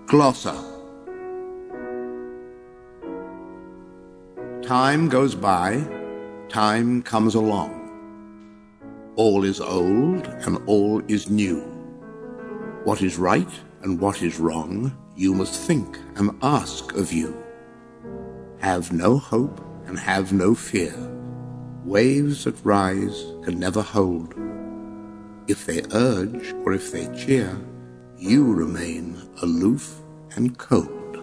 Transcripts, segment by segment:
Glossa. Time goes by, time comes along. All is old and all is new. What is right and what is wrong, you must think and ask of you. Have no hope and have no fear. Waves that rise can never hold. If they urge or if they cheer, you remain aloof and cold.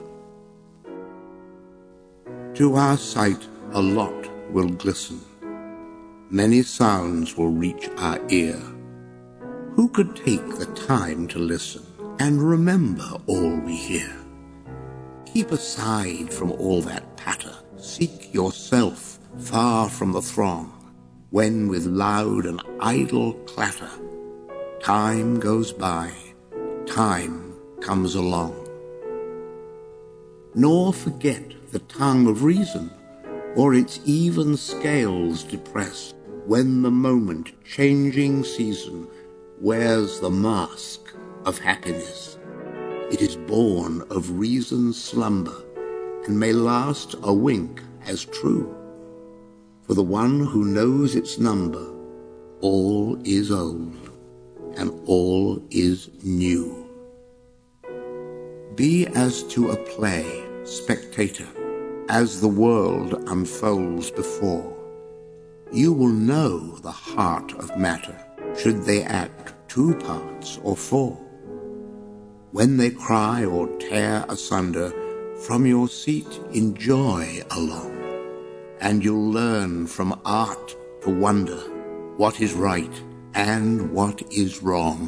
To our sight a lot will glisten. Many sounds will reach our ear. Who could take the time to listen and remember all we hear? Keep aside from all that patter. Seek yourself far from the throng, when with loud and idle clatter time goes by, time comes along. Nor forget the tongue of reason, or its even scales depress, when the moment-changing season wears the mask of happiness. It is born of reason's slumber, and may last a wink as true. For the one who knows its number, all is old, and all is new. Be as to a play, spectator, as the world unfolds before. You will know the heart of matter, should they act 2 parts or 4. When they cry or tear asunder, from your seat enjoy along, and you'll learn from art to wonder what is right and what is wrong.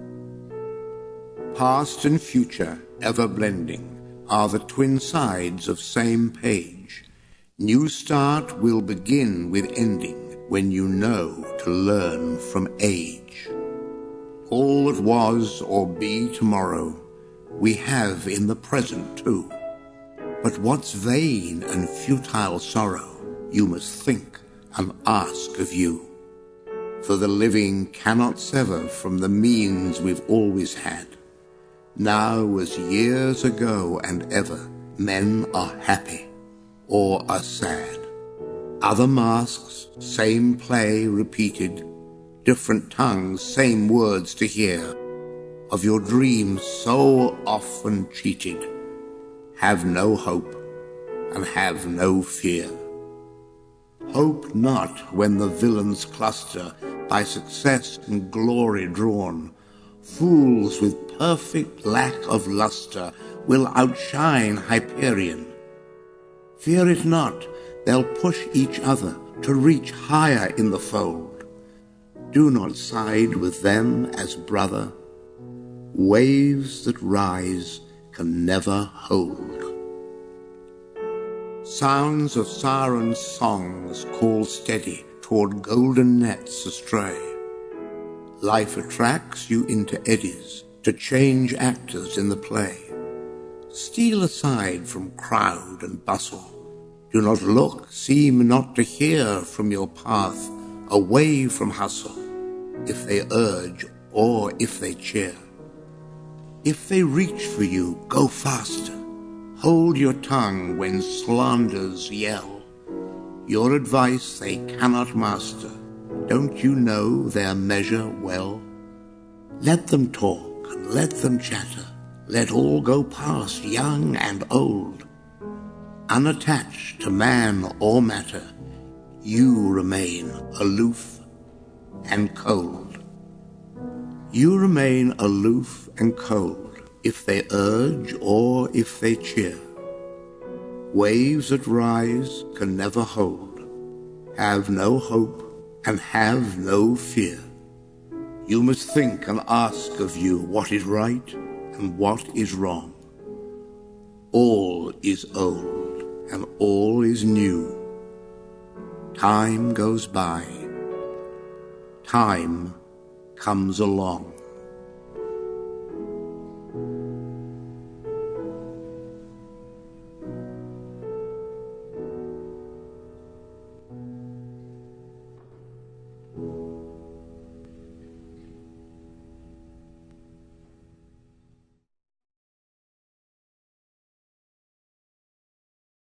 Past and future, ever blending, are the twin sides of same page. New start will begin with ending, when you know to learn from age. All that was or be tomorrow, we have in the present too. But what's vain and futile sorrow, you must think and ask of you. For the living cannot sever from the means we've always had. Now as years ago and ever, men are happy or are sad. Other masks, same play repeated, different tongues, same words to hear. Of your dreams so often cheated, have no hope and have no fear. Hope not when the villains cluster, by success and glory drawn. Fools with perfect lack of luster will outshine Hyperion. Fear it not, they'll push each other to reach higher in the fold. Do not side with them as brother. Waves that rise can never hold. Sounds of sirens' songs call steady toward golden nets astray. Life attracts you into eddies to change actors in the play. Steal aside from crowd and bustle. Do not look, seem not to hear from your path, away from hustle, if they urge or if they cheer. If they reach for you, go faster. Hold your tongue when slanders yell. Your advice they cannot master. Don't you know their measure well? Let them talk and let them chatter. Let all go past, young and old. Unattached to man or matter, you remain aloof and cold. You remain aloof and cold, if they urge or if they cheer. Waves that rise can never hold, have no hope and have no fear. You must think and ask of you what is right and what is wrong. All is old and all is new. Time goes by, time comes along.